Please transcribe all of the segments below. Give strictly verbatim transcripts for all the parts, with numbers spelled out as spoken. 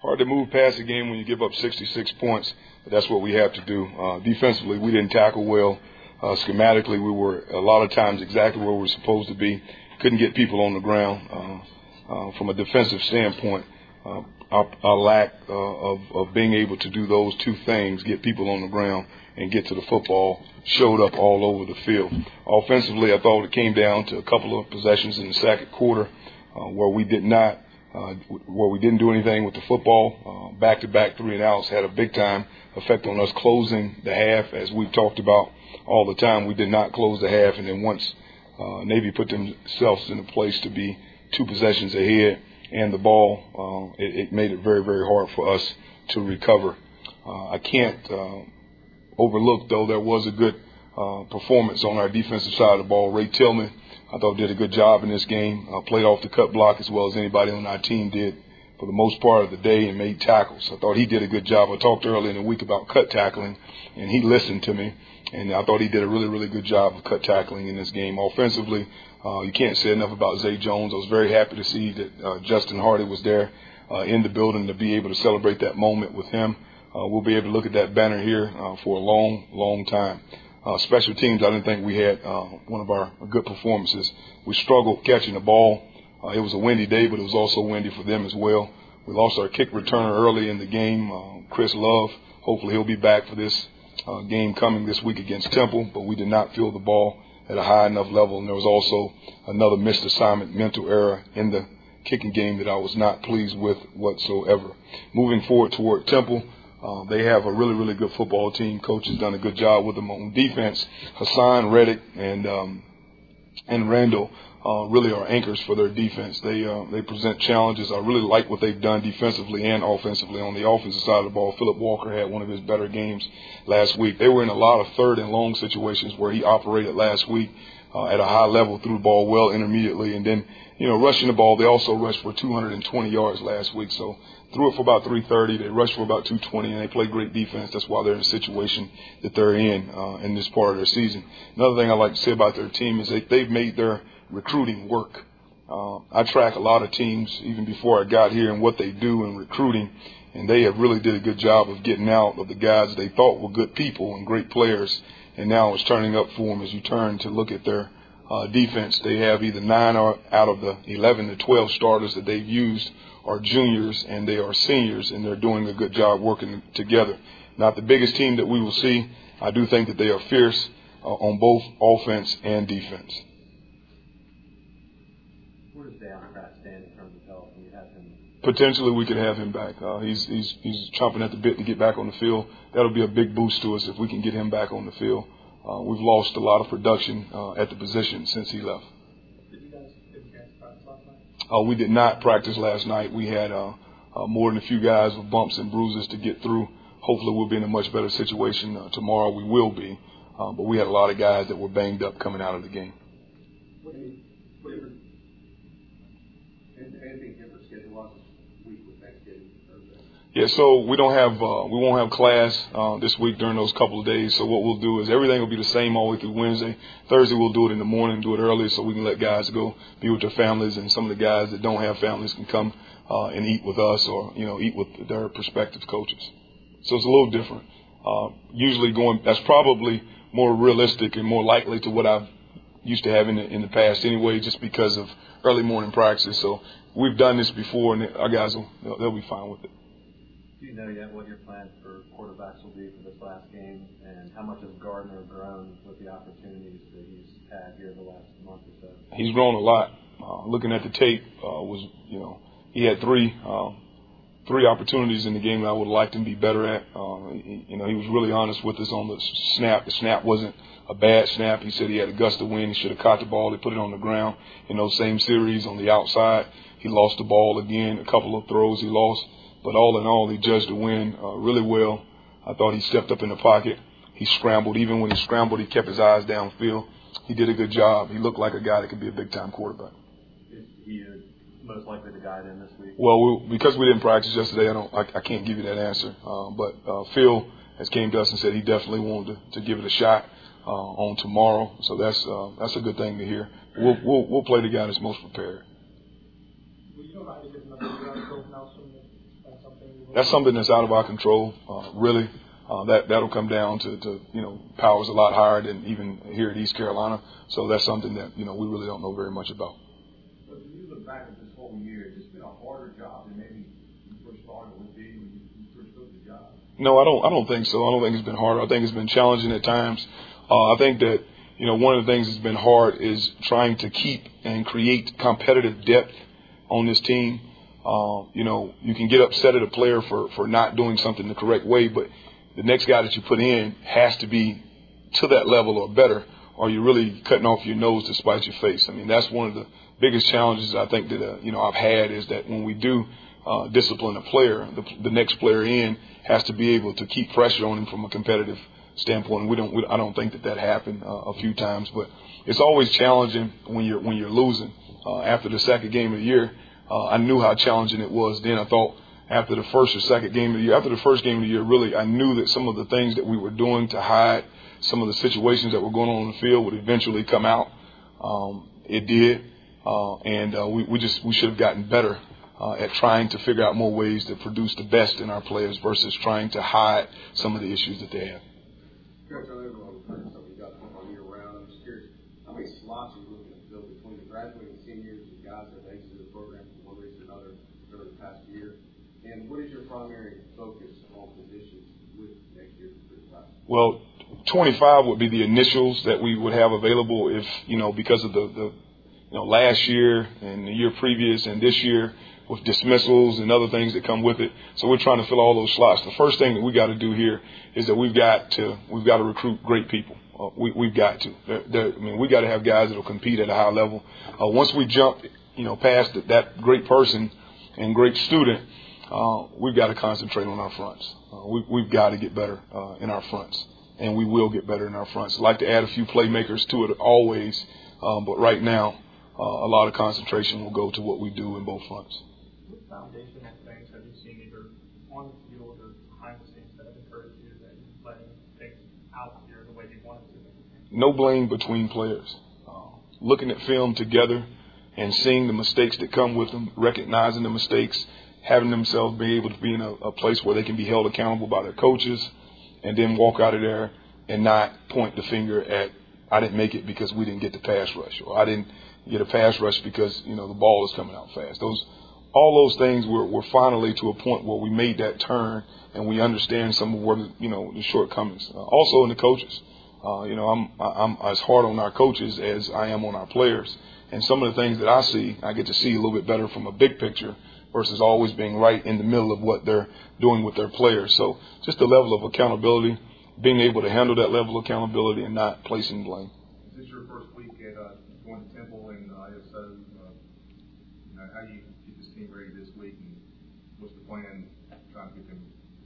Hard to move past the game when you give up sixty-six points, but that's what we have to do. Uh, defensively, we didn't tackle well. Uh, schematically, we were a lot of times exactly where we were supposed to be. Couldn't get people on the ground. Uh, uh, from a defensive standpoint, uh, our, our lack uh, of, of being able to do those two things, get people on the ground and get to the football, showed up all over the field. Offensively, I thought it came down to a couple of possessions in the second quarter uh, where we did not Uh, where we didn't do anything with the football. Uh, back-to-back three and outs had a big-time effect on us closing the half, as we've talked about all the time. We did not close the half, and then once uh, Navy put themselves in a place to be two possessions ahead and the ball, uh, it, it made it very, very hard for us to recover. Uh, I can't uh, overlook, though, there was a good uh, performance on our defensive side of the ball. Ray Tillman, I thought, did a good job in this game, uh, played off the cut block as well as anybody on our team did for the most part of the day and made tackles. I thought he did a good job. I talked earlier in the week about cut tackling, and he listened to me, and I thought he did a really, really good job of cut tackling in this game. Offensively, uh, you can't say enough about Zay Jones. I was very happy to see that uh, Justin Hardy was there uh, in the building to be able to celebrate that moment with him. Uh, we'll be able to look at that banner here uh, for a long, long time. Uh, special teams, I didn't think we had uh, one of our good performances. We struggled catching the ball. Uh, it was a windy day, but it was also windy for them as well. We lost our kick returner early in the game, uh, Chris Love. Hopefully he'll be back for this uh, game coming this week against Temple, but we did not field the ball at a high enough level. And there was also another missed assignment, mental error in the kicking game that I was not pleased with whatsoever. Moving forward toward Temple, Uh, they have a really, really good football team. Coach has done a good job with them on defense. Hassan, Reddick, and um, and Randall uh, really are anchors for their defense. They uh, they present challenges. I really like what they've done defensively and offensively. On the offensive side of the ball, Philip Walker had one of his better games last week. They were in a lot of third and long situations where he operated last week uh, at a high level, threw the ball well intermediately, and then, you know, rushing the ball. They also rushed for two hundred twenty yards last week. So threw it for about three thirty. They rushed for about two twenty, and they play great defense. That's why they're in the situation that they're in uh, in this part of their season. Another thing I like to say about their team is that they've made their recruiting work. Uh, I track a lot of teams even before I got here and what they do in recruiting, and they have really did a good job of getting out of the guys they thought were good people and great players, and now it's turning up for them as you turn to look at their uh, defense. They have either nine or out of the eleven to twelve starters that they've used are juniors, and they are seniors, and they're doing a good job working together. Not the biggest team that we will see. I do think that they are fierce uh, on both offense and defense. Where does Deion Pratt stand in terms of health? When you have him? Potentially, we could have him back. Uh, he's he's he's chomping at the bit to get back on the field. That'll be a big boost to us if we can get him back on the field. Uh, we've lost a lot of production uh, at the position since he left. Uh, we did not practice last night. We had uh, uh, more than a few guys with bumps and bruises to get through. Hopefully we'll be in a much better situation uh, tomorrow. We will be. Uh, but we had a lot of guys that were banged up coming out of the game. What do you, what do you, anything different schedule-wise this week with Thanksgiving? Yeah, so we don't have, uh, we won't have class uh, this week during those couple of days. So what we'll do is everything will be the same all the way through Wednesday. Thursday we'll do it in the morning, do it early so we can let guys go be with their families, and some of the guys that don't have families can come uh, and eat with us or, you know, eat with their prospective coaches. So it's a little different. Uh, usually going, that's probably more realistic and more likely to what I've used to have in the, in the past anyway, just because of early morning practice. So we've done this before, and our guys will, they'll, they'll be fine with it. Do you know yet what your plans for quarterbacks will be for this last game, and how much has Gardner grown with the opportunities that he's had here the last month or so? He's grown a lot. Uh, looking at the tape, uh, was you know he had three uh, three opportunities in the game that I would have liked him to be better at. Uh, he, you know he was really honest with us on the snap. The snap wasn't a bad snap. He said he had a gust of wind. He should have caught the ball. They put it on the ground in those same series on the outside. He lost the ball again. A couple of throws he lost. But all in all, he judged the win uh, really well. I thought he stepped up in the pocket. He scrambled. Even when he scrambled, he kept his eyes downfield. He did a good job. He looked like a guy that could be a big-time quarterback. Is he most likely to guide in this week? Well, we, because we didn't practice yesterday, I don't. I, I can't give you that answer. Uh, but uh, Phil has came to us and said he definitely wanted to, to give it a shot uh, on tomorrow. So that's uh, that's a good thing to hear. We'll we'll, we'll play the guy that's most prepared. Will you know how to get enough That's something that's out of our control, uh, really. Uh, that, that'll come down to, to, you know, Power's a lot higher than even here at East Carolina. So that's something that, you know, we really don't know very much about. But when you look back at this whole year, it's been a harder job than maybe you first thought it would be when you first took the job. No, I don't, I don't think so. I don't think it's been harder. I think it's been challenging at times. Uh, I think that, you know, one of the things that's been hard is trying to keep and create competitive depth on this team. Uh, you know, you can get upset at a player for, for not doing something the correct way, but the next guy that you put in has to be to that level or better, or you're really cutting off your nose to spite your face. I mean, that's one of the biggest challenges I think that, uh, you know, I've had is that when we do uh, discipline a player, the, the next player in has to be able to keep pressure on him from a competitive standpoint. We don't, we, I don't think that that happened uh, a few times, but it's always challenging when you're, when you're losing. Uh, after the second game of the year, Uh, I knew how challenging it was then. I thought after the first or second game of the year, after the first game of the year, really, I knew that some of the things that we were doing to hide some of the situations that were going on in the field would eventually come out. Um, it did. Uh, and uh, we, we just we should have gotten better uh, at trying to figure out more ways to produce the best in our players versus trying to hide some of the issues that they have. Coach, I know all the time stuff we got going on year round. I'm just curious, how many slots are you looking to fill between the graduating seniors and guys that have exited the program from one reason or another during the past year? And what is your primary focus on positions with next year's class? Well, twenty-five would be the initials that we would have available if, you know, because of the, the you know, last year and the year previous and this year with dismissals and other things that come with it. So we're trying to fill all those slots. The first thing that we got to do here is that we've got to, we've got to recruit great people. Uh, we, we've got to. They're, they're, I mean, we got to have guys that will compete at a high level. Uh, once we jump, you know, past that, that great person and great student, uh, we've got to concentrate on our fronts. Uh, we, we've got to get better uh, in our fronts, and we will get better in our fronts. I'd like to add a few playmakers to it always, um, but right now, uh, a lot of concentration will go to what we do in both fronts. What foundational things have you seen either on the field or behind the scenes that have encouraged you that you're letting things out here the way you wanted to? No blame between players. Uh, looking at film together and seeing the mistakes that come with them, recognizing the mistakes, having themselves be able to be in a, a place where they can be held accountable by their coaches, and then walk out of there and not point the finger at, I didn't make it because we didn't get the pass rush, or I didn't get a pass rush because, you know, the ball is coming out fast. Those, all those things were, were finally to a point where we made that turn and we understand some of what, you know, the shortcomings. Uh, also in the coaches. Uh, you know, I'm, I'm as hard on our coaches as I am on our players. And some of the things that I see, I get to see a little bit better from a big picture versus always being right in the middle of what they're doing with their players. So just the level of accountability, being able to handle that level of accountability and not placing blame. Is this your first week at uh, going to Temple and I S O? Uh, you know, how do you keep this team ready this week, and what's the plan trying to get them,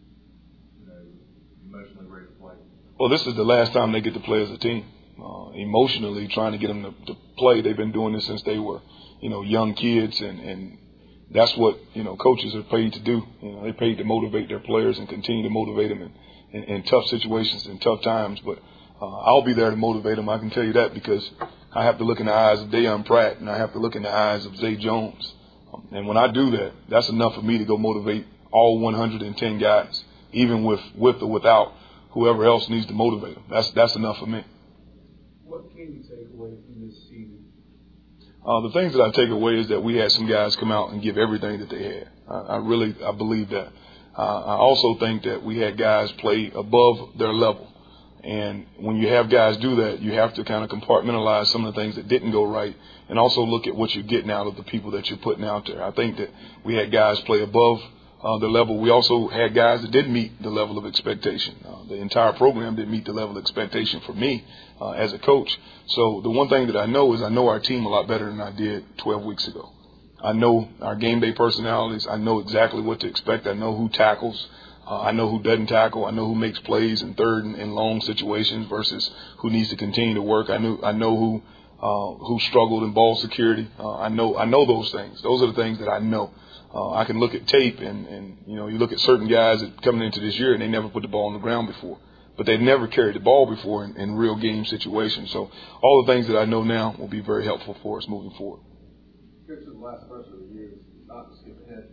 you know, emotionally ready to play? Well, this is the last time they get to play as a team. Uh, emotionally trying to get them to, to play. They've been doing this since they were, you know, young kids, and, and that's what, you know, coaches are paid to do. You know, they're paid to motivate their players and continue to motivate them in, in, in tough situations and tough times. But uh, I'll be there to motivate them. I can tell you that because I have to look in the eyes of Deion Pratt and I have to look in the eyes of Zay Jones. Um, and when I do that, that's enough for me to go motivate all one hundred ten guys, even with, with or without whoever else needs to motivate them. That's, that's enough for me. What can you take away from this season? Uh, the things that I take away is that we had some guys come out and give everything that they had. I, I really, I believe that. Uh, I also think that we had guys play above their level. And when you have guys do that, you have to kind of compartmentalize some of the things that didn't go right and also look at what you're getting out of the people that you're putting out there. I think that we had guys play above uh, the level. We also had guys that didn't meet the level of expectation. Uh, the entire program didn't meet the level of expectation for me uh, as a coach. So the one thing that I know is I know our team a lot better than I did twelve weeks ago. I know our game day personalities. I know exactly what to expect. I know who tackles. Uh, I know who doesn't tackle. I know who makes plays in third and, and long situations versus who needs to continue to work. I knew I know who uh, who struggled in ball security. Uh, I know I know those things. Those are the things that I know. Uh, I can look at tape and, and you know you look at certain guys that coming into this year and they never put the ball on the ground before, but they've never carried the ball before in, in real game situations. So all the things that I know now will be very helpful for us moving forward. Get to the last question of the year. Not to skip ahead.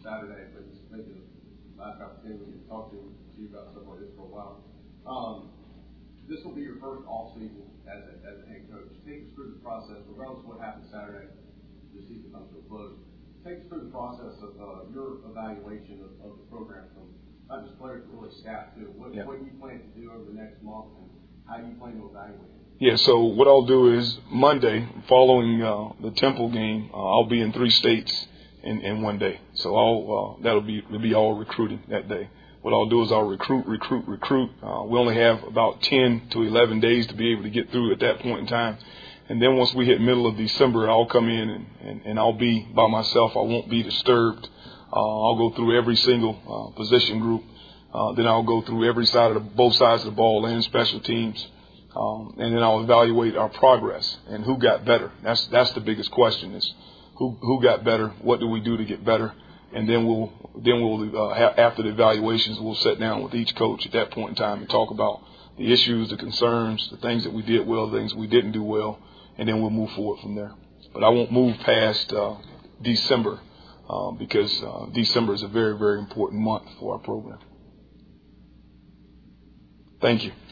Saturday, but it's maybe the last opportunity to talk to, to you about stuff like this for a while. Um, this will be your first off season as a, as a head coach. Take us through the process, regardless of what happens Saturday, the season comes to a close. Take us through the process of uh, your evaluation of, of the program from not just players, but really staff too. What, yeah. what you plan to do over the next month and how you plan to evaluate it? Yeah, so what I'll do is Monday, following uh, the Temple game, uh, I'll be in three states in, in one day. So I'll uh, that'll be it'll be all recruiting that day. What I'll do is I'll recruit, recruit, recruit. Uh, we only have about ten to eleven days to be able to get through at that point in time. And then once we hit middle of December, I'll come in and, and, and I'll be by myself. I won't be disturbed. Uh, I'll go through every single uh, position group. Uh, then I'll go through every side of the, both sides of the ball and special teams. Um, and then I'll evaluate our progress and who got better. That's that's the biggest question: is who who got better? What do we do to get better? And then we'll then we'll uh, ha- after the evaluations, we'll sit down with each coach at that point in time and talk about the issues, the concerns, the things that we did well, the things we didn't do well, and then we'll move forward from there. But I won't move past uh, December uh, because uh, December is a very very important month for our program. Thank you.